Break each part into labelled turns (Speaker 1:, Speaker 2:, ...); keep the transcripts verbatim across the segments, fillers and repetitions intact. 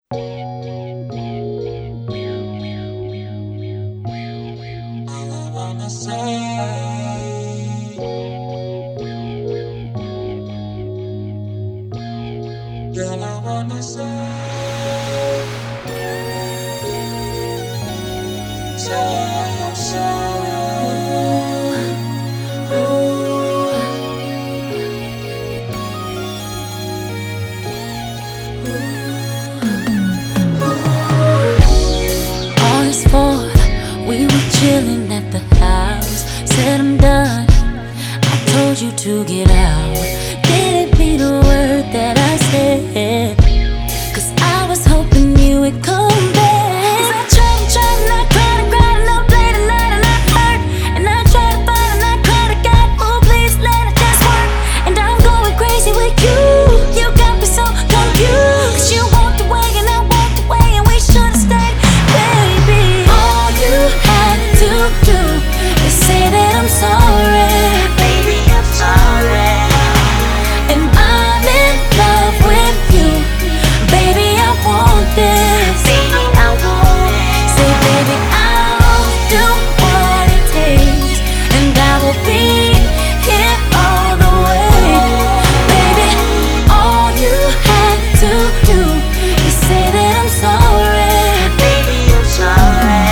Speaker 1: Girl, I wanna say, say I'm sorry.
Speaker 2: August fourth, we were chilling at the house. Said I'm done, I told you to get out. Didn't mean a word that I said, cause I was hoping you would come back. Cause I tried and tried and I cried and cried and I played the night and I hurt. And I tried to fight and I cried to God, oh please let it just work. And I'm going crazy with you, you got me so confused. Cause you walked away and I walked away and we should've stayed, baby. All you had to do is say that I'm sorry. Baby, I'm sorry. And I'm in love with you. Baby, I want this. Baby, I want it. Say, baby, I'll do what it takes, and I will be here all the way. Baby, all you had to do is say that I'm sorry. Baby, I'm sorry.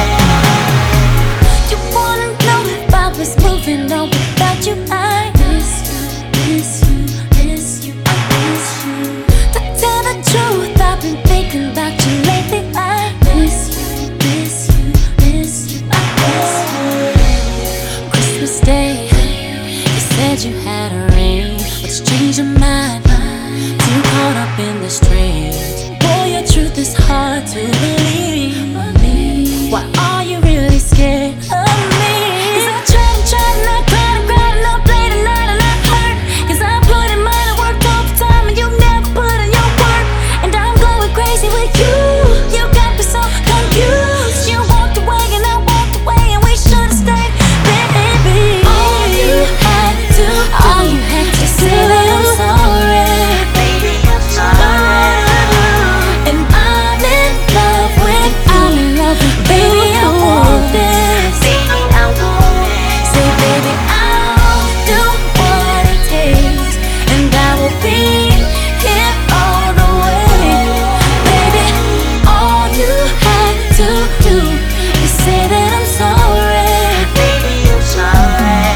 Speaker 2: You wanna know if I was moving on without you? I miss you, miss you, miss you, I miss you. To tell the truth, I've been thinking about you lately. I miss you, miss you, miss you, I miss you. Christmas Day, you said you had a ring. What's changed your mind? Too caught up in the strings. Boy, your truth is hard to believe. Why are you really scared of me? Cause I tried and tried and I cried and cried and I played the night and I hurt. Cause I put in mine and worked all the time and you never put in your work. And I'm going crazy with you, you got me so confused. You walked away and I walked away and we should've stayed, baby. All you had to do, all you had to say that I'm sorry. Baby, I'm sorry. And I'm in love with you. I'm in love with you. Baby, I want this. Baby, I want it. Say, baby, I'll do what it takes, and I will be here all the way. Baby, all you had to do is say that I'm sorry. Baby, I'm sorry.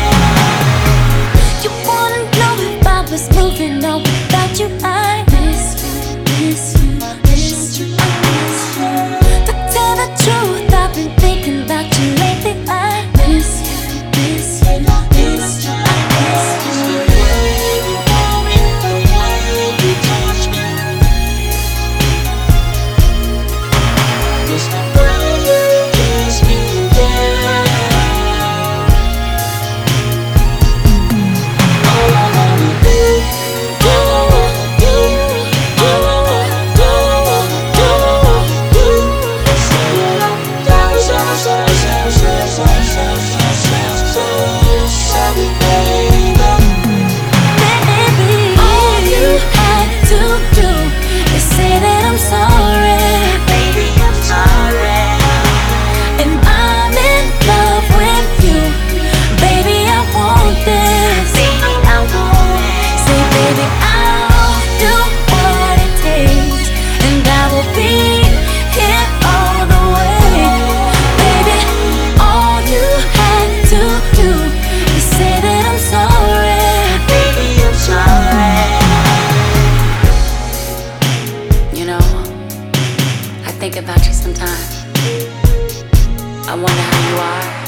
Speaker 2: You wanna know if I was moving on without you? I miss you, miss you, miss you, I miss you. To tell the truth, I've been thinking about you lately. I miss you, miss you, miss you, I miss you.
Speaker 1: The way you want me, the way you touch me, it's the way you kiss me again. All I wanna do, all I wanna do, all I wanna do, all I wanna do is say that I'm sorry, sorry, sorry, sorry, sorry, sorry, sorry, sorry, sorry, sorry, baby.
Speaker 2: Baby, all you had to do is say that I'm sorry. Baby, I'm sorry. And I'm in love with you. Baby, I want this. Baby, I want it. Say, baby, I'll do what it takes, and I will be here all the way. Baby, all you had to do is say that I'm sorry. Baby, I'm sorry. You know, I think about you sometimes. I wonder how you are.